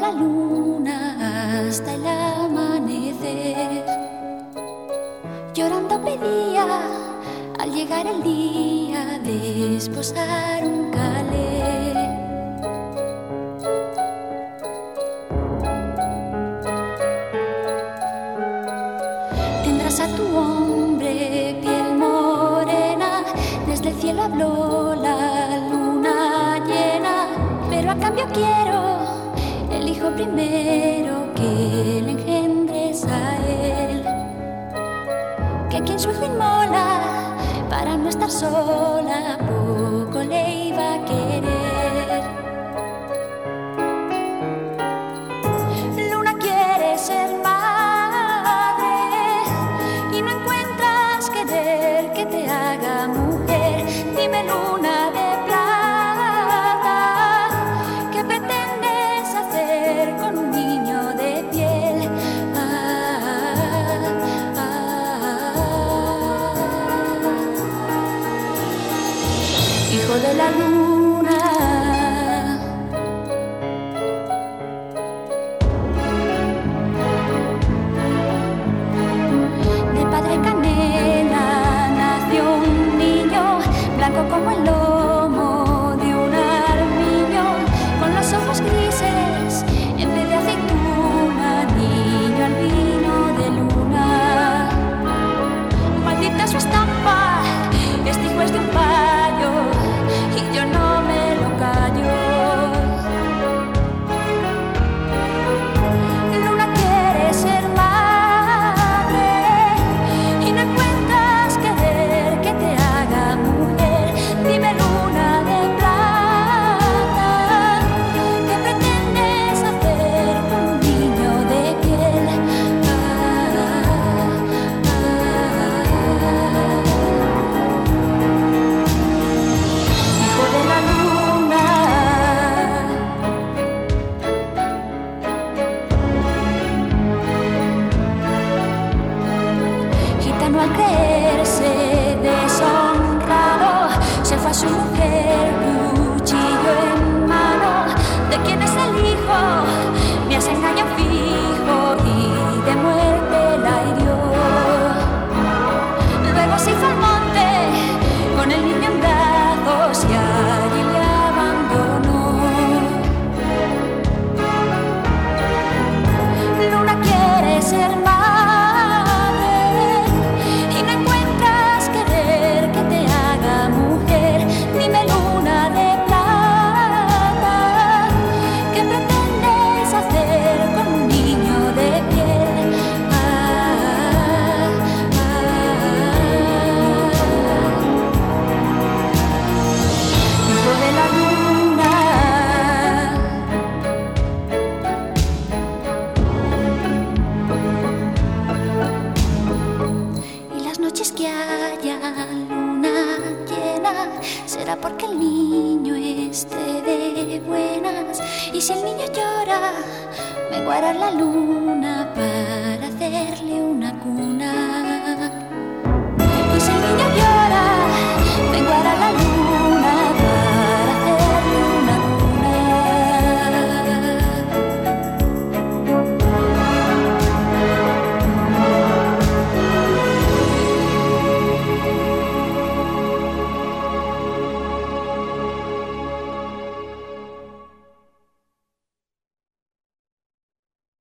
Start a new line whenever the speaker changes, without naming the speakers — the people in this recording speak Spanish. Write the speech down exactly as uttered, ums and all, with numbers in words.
la luna hasta el amanecer. Llorando pedía al llegar el día de esposar un calé. Tendrás a tu hombre piel morena, desde el cielo habló la luna llena, pero a cambio quiero el hijo primero que le engendres a él, que quien su hijo inmola para no estar sola poco le iba a querer. Luna quiere ser madre y no encuentras querer que te haga mujer. Dime, luna de plata, ¿qué pretendes hacer con un niño de piel? Ah, ah, hijo de la luna, de padre canela nació un niño, blanco como el lomo de un armiño, con los ojos grises en vez de aceituna, niño albino de luna. Maldita su estampa, este hijo es de un payo y yo no me lo callo. Luna quiere ser madre y no encuentras querer que te haga mujer. Dime, luna de plata, ¿qué pretendes hacer con un niño de piel? Ah, ah, hijo de la luna. Gitano al creerse deshonrado se fue a su mujer, cuchillo en mano. ¿De quién es el hijo? Me hace engaño fijo y de muerte la hirió. Luego se hizo al monte con el niño en brazos y allí le abandonó. Luna quiere ser madre y no encuentras querer que te haga mujer. Dime, luna de plata, ¿qué pretendes hacer con un niño de piel? Ah, ah, hijo de la luna. Y las noches que haya luna llena será porque el niño esté de buenas. Y si el niño llora, me guardará la luna para hacerle una cuna.